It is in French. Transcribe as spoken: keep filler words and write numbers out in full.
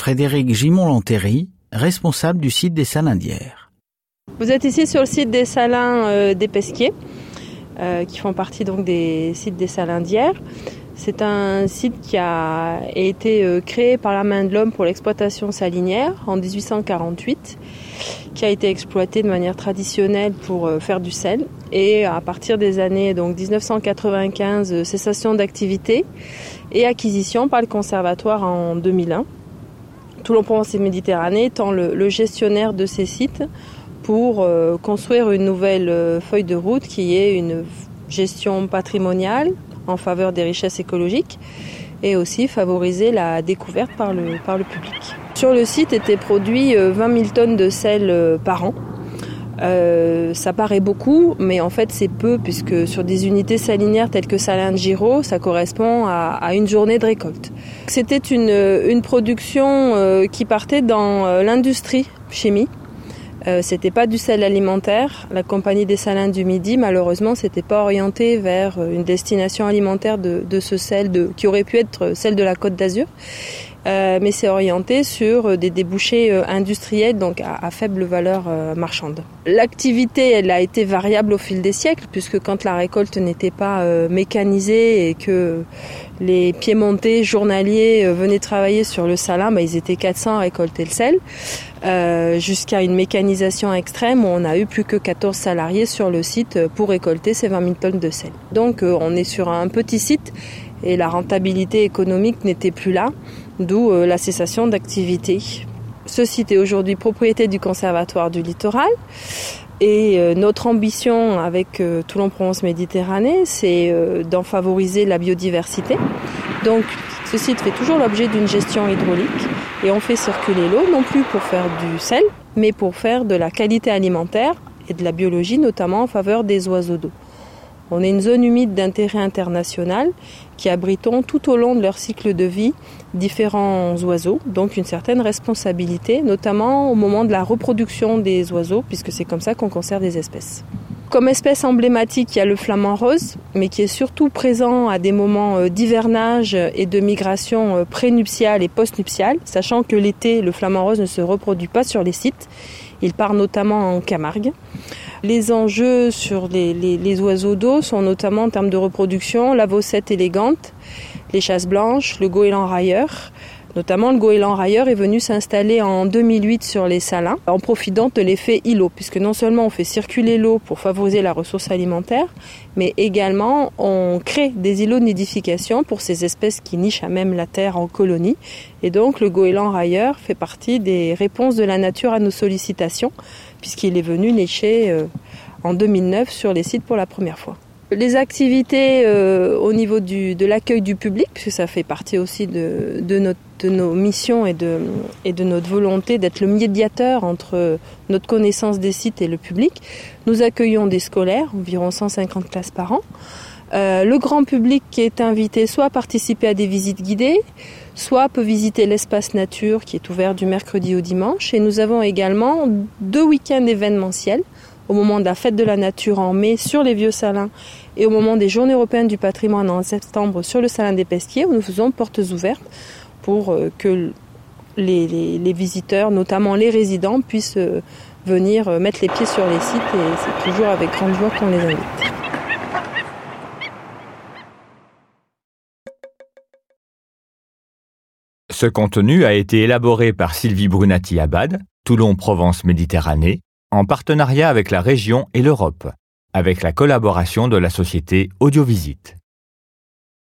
Frédéric Gimon-Lantéry, responsable du site des Salins d'Hyères. Vous êtes ici sur le site des Salins euh, des Pesquiers, euh, qui font partie donc des sites des Salins d'Hyères. C'est un site qui a été euh, créé par la main de l'homme pour l'exploitation salinière en dix-huit cent quarante-huit, qui a été exploité de manière traditionnelle pour euh, faire du sel. Et à partir des années donc dix-neuf cent quatre-vingt-quinze, euh, cessation d'activité et acquisition par le conservatoire en deux mille un. Toulon-Provence et Méditerranée étant le, le gestionnaire de ces sites pour euh, construire une nouvelle euh, feuille de route qui est une gestion patrimoniale en faveur des richesses écologiques et aussi favoriser la découverte par le, par le public. Sur le site étaient produits vingt mille tonnes de sel par an. Euh, ça paraît beaucoup, mais en fait c'est peu puisque sur des unités salinières telles que Salins de Giraud, ça correspond à, à une journée de récolte. C'était une, une production euh, qui partait dans euh, l'industrie chimie. Euh, c'était pas du sel alimentaire. La compagnie des Salins du Midi, malheureusement, s'était pas orientée vers une destination alimentaire de, de ce sel de, qui aurait pu être celle de la Côte d'Azur. Euh, mais c'est orienté sur des débouchés euh, industriels, donc à, à faible valeur euh, marchande. L'activité, elle a été variable au fil des siècles, puisque quand la récolte n'était pas euh, mécanisée et que les piémontais journaliers euh, venaient travailler sur le salin, bah, ils étaient quatre cents à récolter le sel, euh, jusqu'à une mécanisation extrême où on a eu plus que quatorze salariés sur le site pour récolter ces vingt mille tonnes de sel. Donc euh, on est sur un petit site et la rentabilité économique n'était plus là, d'où euh, la cessation d'activité. Ce site est aujourd'hui propriété du Conservatoire du Littoral et euh, notre ambition avec euh, Toulon-Provence Méditerranée, c'est euh, d'en favoriser la biodiversité. Donc ce site fait toujours l'objet d'une gestion hydraulique et on fait circuler l'eau, non plus pour faire du sel, mais pour faire de la qualité alimentaire et de la biologie, notamment en faveur des oiseaux d'eau. On est une zone humide d'intérêt international qui abritons tout au long de leur cycle de vie différents oiseaux, donc une certaine responsabilité, notamment au moment de la reproduction des oiseaux, puisque c'est comme ça qu'on conserve des espèces. Comme espèce emblématique, il y a le flamant rose, mais qui est surtout présent à des moments d'hivernage et de migration prénuptiale et postnuptiale, sachant que l'été, le flamant rose ne se reproduit pas sur les sites. Il part notamment en Camargue. Les enjeux sur les, les, les oiseaux d'eau sont notamment en termes de reproduction, la vaucette élégante, les chasses blanches, le goéland railleur. Notamment, le goéland railleur est venu s'installer en deux mille huit sur les salins, en profitant de l'effet îlot, puisque non seulement on fait circuler l'eau pour favoriser la ressource alimentaire, mais également on crée des îlots de nidification pour ces espèces qui nichent à même la terre en colonie. Et donc, le goéland railleur fait partie des réponses de la nature à nos sollicitations, puisqu'il est venu nicher euh, en deux mille neuf sur les sites pour la première fois. Les activités euh, au niveau du, de l'accueil du public, puisque ça fait partie aussi de, de, notre, de nos missions et de, et de notre volonté d'être le médiateur entre notre connaissance des sites et le public. Nous accueillons des scolaires, environ cent cinquante classes par an. Euh, le grand public qui est invité soit à participer à des visites guidées, soit peut visiter l'espace nature qui est ouvert du mercredi au dimanche. Et nous avons également deux week-ends événementiels au moment de la fête de la nature en mai sur les Vieux Salins et au moment des Journées européennes du patrimoine en septembre sur le Salin des Pesquiers, où nous faisons portes ouvertes pour que les, les, les visiteurs, notamment les résidents, puissent venir mettre les pieds sur les sites et c'est toujours avec grande joie qu'on les invite. Ce contenu a été élaboré par Sylvie Brunati-Abad, Toulon-Provence Méditerranée, en partenariat avec la région et l'Europe, avec la collaboration de la société Audiovisite.